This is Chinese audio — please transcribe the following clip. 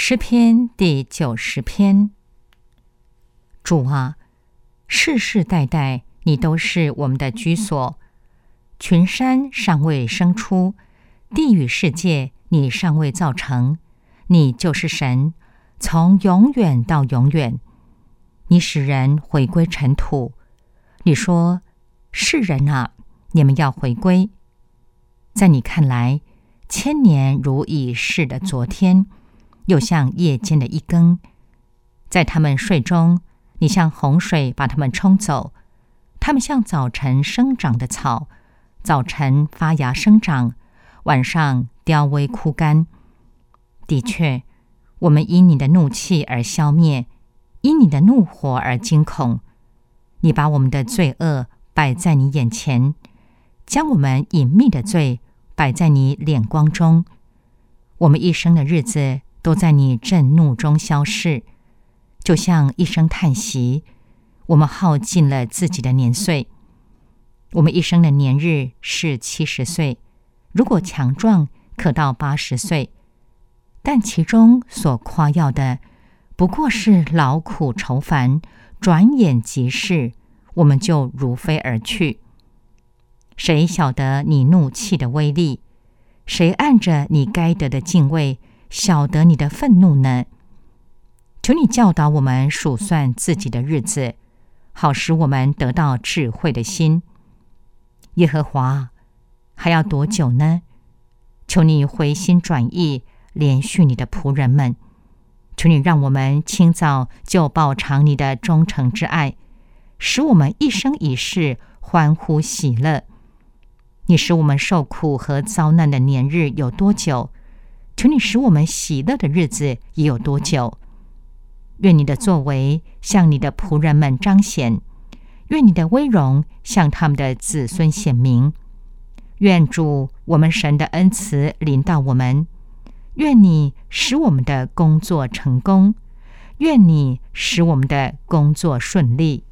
诗篇第90篇。主啊，世世代代你都是我们的居所，群山尚未生出，地与世界你尚未造成，你就是神，从永远到永远。你使人回归尘土，你说，世人啊，你们要回归。在你看来，千年如已逝的昨天，又像夜间的一更。在他们睡中，你像洪水把他们冲走，他们像早晨生长的草，早晨发芽生长，晚上凋萎枯干。的确，我们因你的怒气而消灭，因你的怒火而惊恐。你把我们的罪恶摆在你眼前，将我们隐秘的罪摆在你脸光中。我们一生的日子都在你震怒中消逝，就像一声叹息，我们耗尽了自己的年岁。我们一生的年日是70岁，如果强壮，可到80岁，但其中所夸耀的，不过是劳苦愁烦，转眼即逝，我们就如飞而去。谁晓得你怒气的威力？谁按着你该得的敬畏，晓得你的愤怒呢？求你教导我们数算自己的日子，好使我们得到智慧的心。耶和华，还要多久呢？求你回心转意，怜恤你的仆人们。求你让我们清早就报偿你的忠诚之爱，使我们一生一世欢呼喜乐。你使我们受苦和遭难的年日有多久？求你使我们喜乐的日子也有多久？愿你的作为向你的仆人们彰显，愿你的威荣向他们的子孙显明。愿主我们神的恩慈临到我们，愿你使我们的工作成功，愿你使我们的工作顺利。